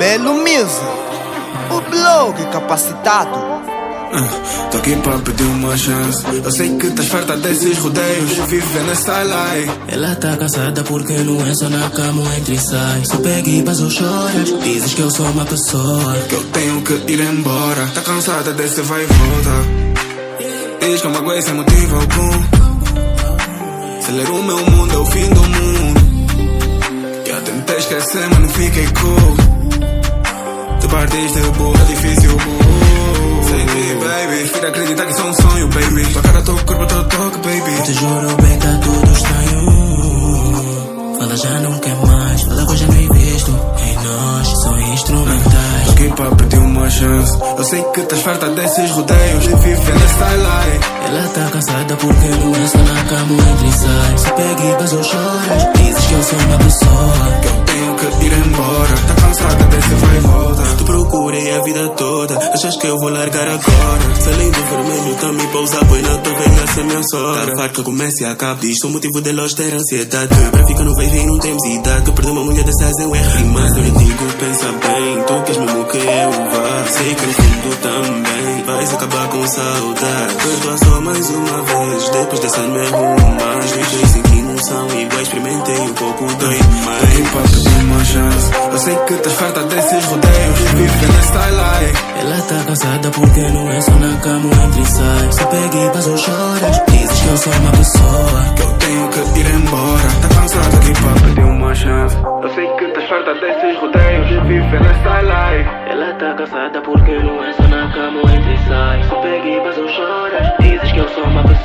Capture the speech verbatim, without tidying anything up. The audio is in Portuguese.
Melo Music, o blog capacitado. uh, Tô aqui pra pedir uma chance. Eu sei que estás farta desses rodeios, vive nessa lie. Ela tá cansada porque não é só na cama ou entre sai. Se pega e passou choras, dizes que eu sou uma pessoa que eu tenho que ir embora. Tá cansada desse vai e volta. Diz que eu magoei sem motivo algum. Se ler o meu mundo é o fim do mundo. Já tentei esquecer, mas não fiquei cool. Tu partiste, burro, é difícil, burro. Sem ti, baby, filho, acreditar que sou um sonho, baby. Tua cara, teu corpo, teu toque, baby. Te juro bem, tá tudo estranho. Fala já não quer mais, fala que eu já não he visto. Em nós, são instrumentais. Tô aqui pra pedir uma chance. Eu sei que estás farta desses rodeios e vive nessa lie. Ela tá cansada porque não é só na cama ou entre sai. Se pega e passou choras, dizes que eu sou uma pessoa que eu tenho que ir embora. Tá cansada desse vai e volta. Te procurei a vida toda, achas que eu vou largar agora? Falei do vermelho, também pra usar boi na tua velha, essa é minha sorte. Tá farto que eu comece e acabe disto, o motivo de elas ter ansiedade. Pra ficar no vai e não temos idade. Perder uma mulher dessas eu erro rimado. Eu lhe digo, pensa bem, tu queres mesmo que eu vá. Sei que no fundo também vais acabar com saudade. Perdoa só mais uma vez, depois dessa não erro mais. Os dois em que não são iguais, experimentei um pouco dois mais. Tô aqui pra pedir uma chance. Eu sei que estás farta desses rodeios, vive nessa lie. Ela tá cansada porque não é só na cama ou entre sai. Se pega e passou choras, dizes que eu sou uma pessoa que eu tenho que ir embora. Tá cansada aqui pra pedir uma chance. Eu sei que estás farta desses rodeios, vive nessa lie. Ela tá cansada porque não é só na cama ou entre sai. Se pega e passou choras, dizes que eu sou uma pessoa